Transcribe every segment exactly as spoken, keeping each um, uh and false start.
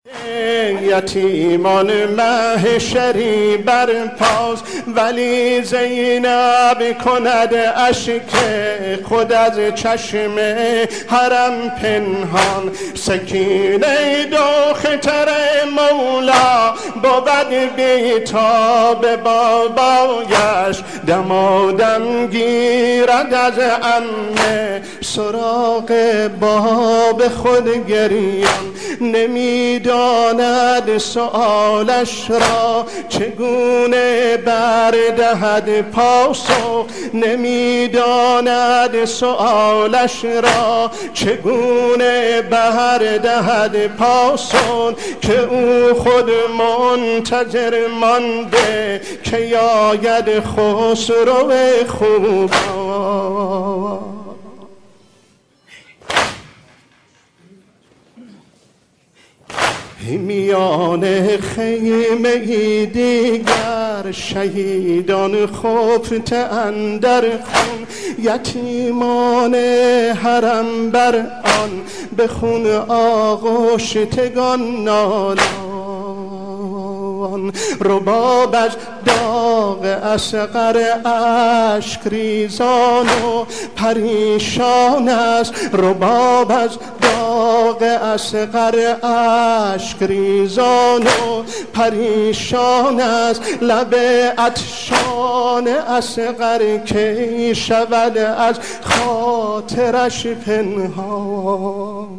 یتیمان محشری برپاس ولی زینب کند اشک خود از چشم حرم پنهان. سکینه دختر مولا بود بیتاب بابایش دمادم گیرد از عمه سراغ باب خود گریان. نمیداند سؤالش را چگونه بردهد پاسخ. نمیداند سؤالش را چگونه بردهد پاسخ که او خود منتظر مانده که یاید خسرو خوبان. میان خیمه دیگر شهیدان خفته اندر خون. یتیمان حرم بر آن به خون آغشتگان نالان. رباب از داغ اصغر اشک ریزان و پریشان است. رباب از داغ اصغر اشک ریزان و پریشان است. لب عطشان اصغر کی شود از خاطرش پنهان.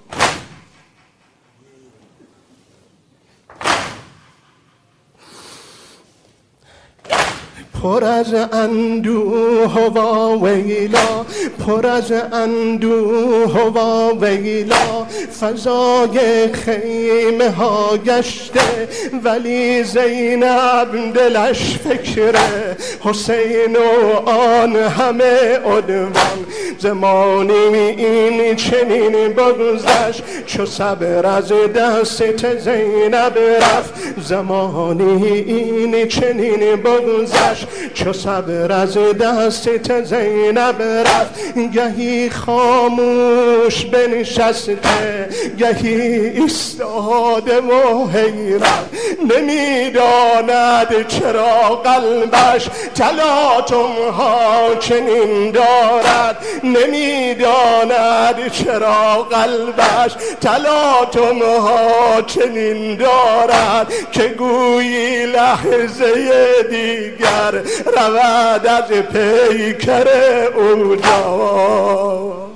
پر از اندوه و ویلا پر از اندوه و ویلا فضای خیمه ها گشته ولی زینب دلش فکر حسین و آن همه عدوان. زمانی این چنین بگذشت چو صبر از دست زینب رفت. زمانی این چنین بگذشت چو صبر از دست زینب رفت. گهی خاموش بنشسته گهی ایستاده و حیرت. نمیداند چرا قلبش تلاطم ها چنین دارد. نمیداند چرا قلبش تلاطم ها چنین دارد که گویی لحظه دیگر رود از پیکر او جوان.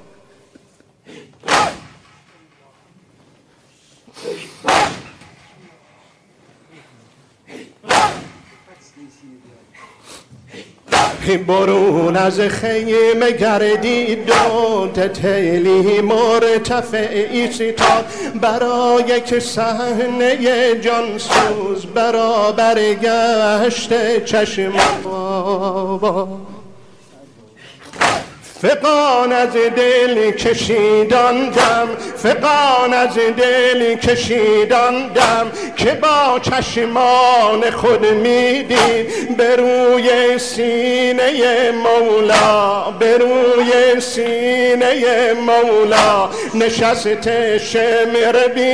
برون از خیمه گردید و تتیلی مرتفع ایستاد برای که صحنه جانسوز برابر گشت چشم بابا. فغان از دل کشیدان دم فغان از دل کشیدان دم که با چشمان خود میدید به روی سینه مولا به روی سینه مولا نشسته شمر بی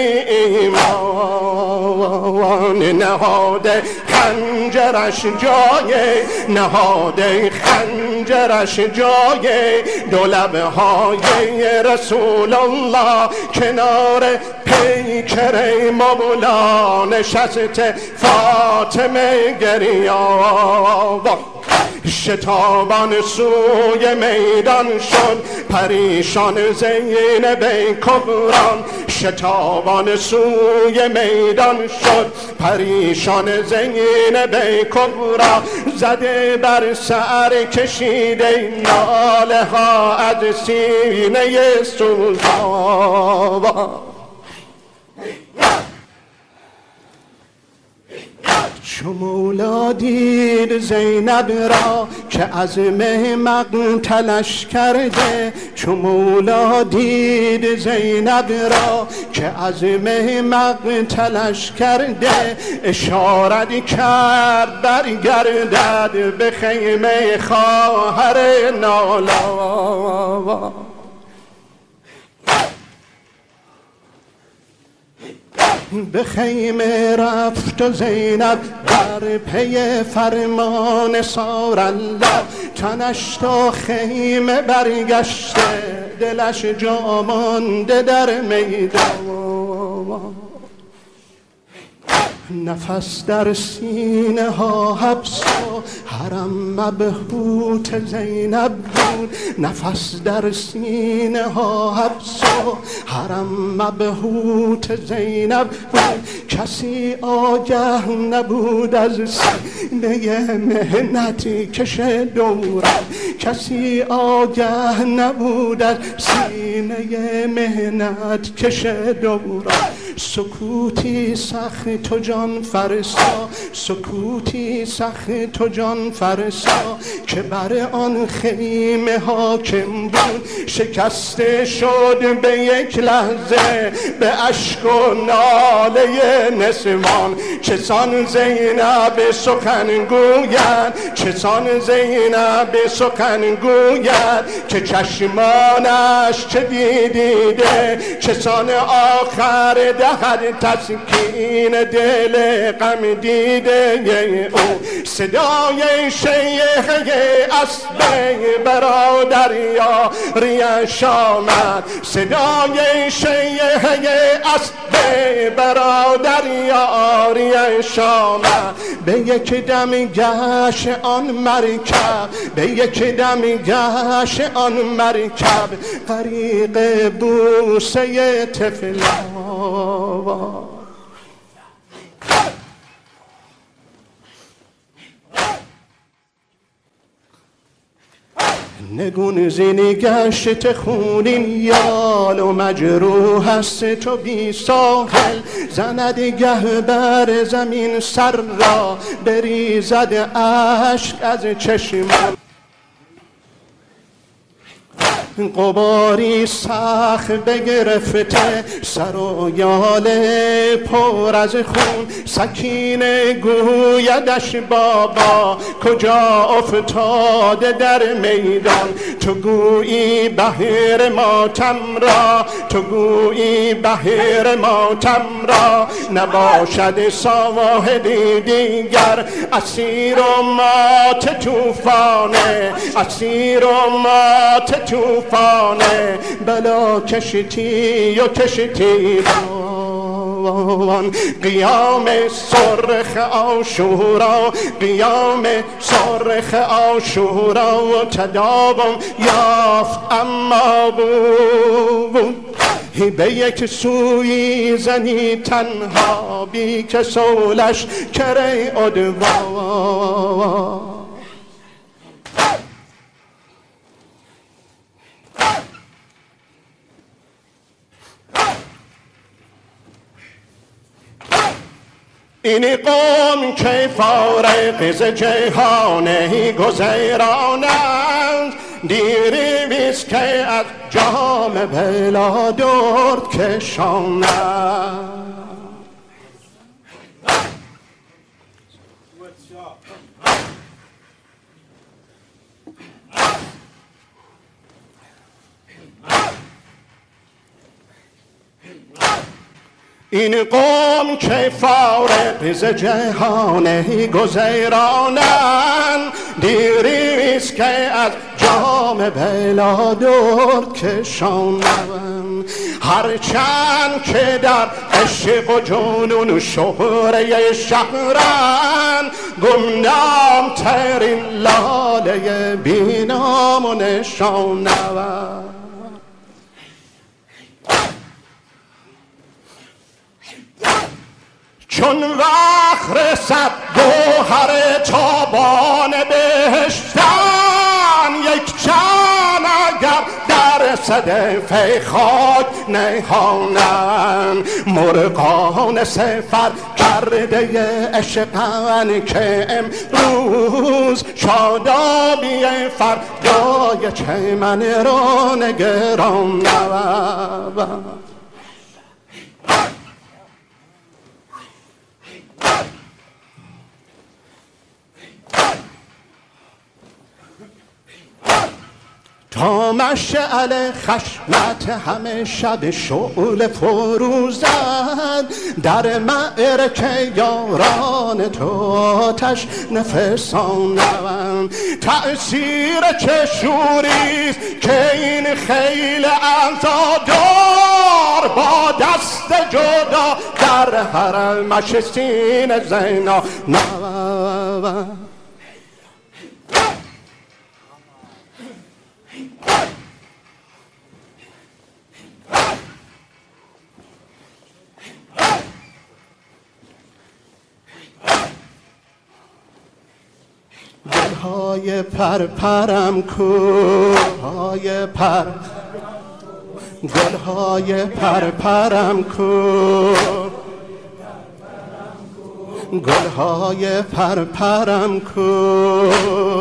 ایمان. نهاده خنجرش جای نهاده خنجرش جای دو لبه های رسول الله کنار پیکر مولا نشسته فاطمه گریان. شتابان سوی میدان شد پریشان زینب کبران. شتابان سوی میدان شد پریشان زینب کبرا. زده بر سر کشیده ناله ها از سینه سلطان. چو مولا دید زینب را که عزم مقتلش کرده. چو مولا دید زینب را که عزم مقتلش کرده اشارت کرد برگردد به خیمه خواهر نالا. به خیمه رفت و زینب در پی فرمان سار الله، تنش تا خیمه برگشته دلش جا مانده در میدان. نفس در سینه ها حبس و حرم مبهوت زینب بود، نفس در سینه ها حبس و حرم مبهوت زینب بود. کسی آگه نبود از سینه مهنتی کش دورم، کسی آگه نبود از سینه مهنت کش دورم. سکوتی سخت تو جان فرسا، سکوتی سخت تو جان فرسا، که بر آن خیمه حاکم بود. شکسته شد به یک لحظه به اشک و ناله نسوان. چسان زینب سخن گوید، چسان زینب سخن گوید، که چشمانش چه دیده، چسان آخر دهد تسکین دل غم دیده او. صدای شیخ اسب برادر یاریش آمد، صدای شیخ اسب برادر یاریش آمد. به یک دم گشت آن مرکب، به یک دم گشت آن مرکب، غریق بوسه طفلان. نگون زینی گشت خونین یال و مجروح است تو بی ساحل. زند گه بر زمین سر را بریزد اشک از چشمان. غباری سخت بگرفته سر و یاله پر از خون. سکینه گویدش بابا کجا افتاده در میدان. تو گویی بحر ماتم را، تو گویی بحر ماتم را، نباشد ساحلی دیگر. اسیر و مات توفانه، اسیر و مات توفانه، بلا کشتی و کشتی بان. قیام سرخ عاشورا، قیام سرخ عاشورا و تداوم یافت اما بود. به یک سوی زنی تنها بی که سولش کره ادوا. این قوم که فارغ ز جهانه گذرانند، دیری بیست که از جام بلا درد کشانند. این قوم که فارغ ز جهانه گذرانند، دیریست که از جام بلا درد کشانند. هرچند که در عشق و جنون و شهره شهرند، گمنام ترین لاله بینام و نشانند. چون وقت رسد گوهر تابان بهشتن، یک چند اگر در صدف خاک نهانند. مرغان سفر کرده عشقن که امروز شادابی فردای چمن را نگران نبود. تا مشعل خشمت همه شب شعله فروزد، در معرکه یاران تو آتش نفسانم. تأثیر چه شوریست که این خیل عزادار با دست جدا در حرمش سینه زنا نوم. گلهای پرپرم کو، های پر گلهای پرپرم کو، گلهای پرپرم کو،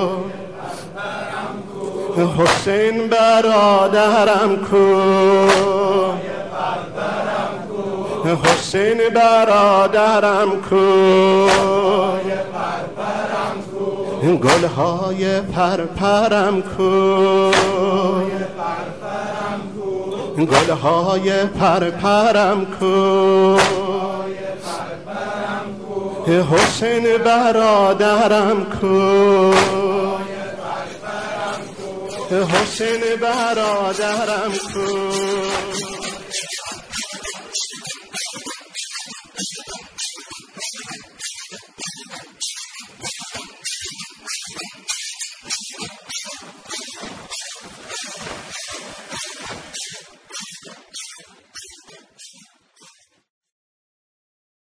حسین برادرم کو، حسین برادرم کو، گلهای پرپرم کو، گلهای پرپرم کو، حسین برادرم کو، حسین برادرم کو.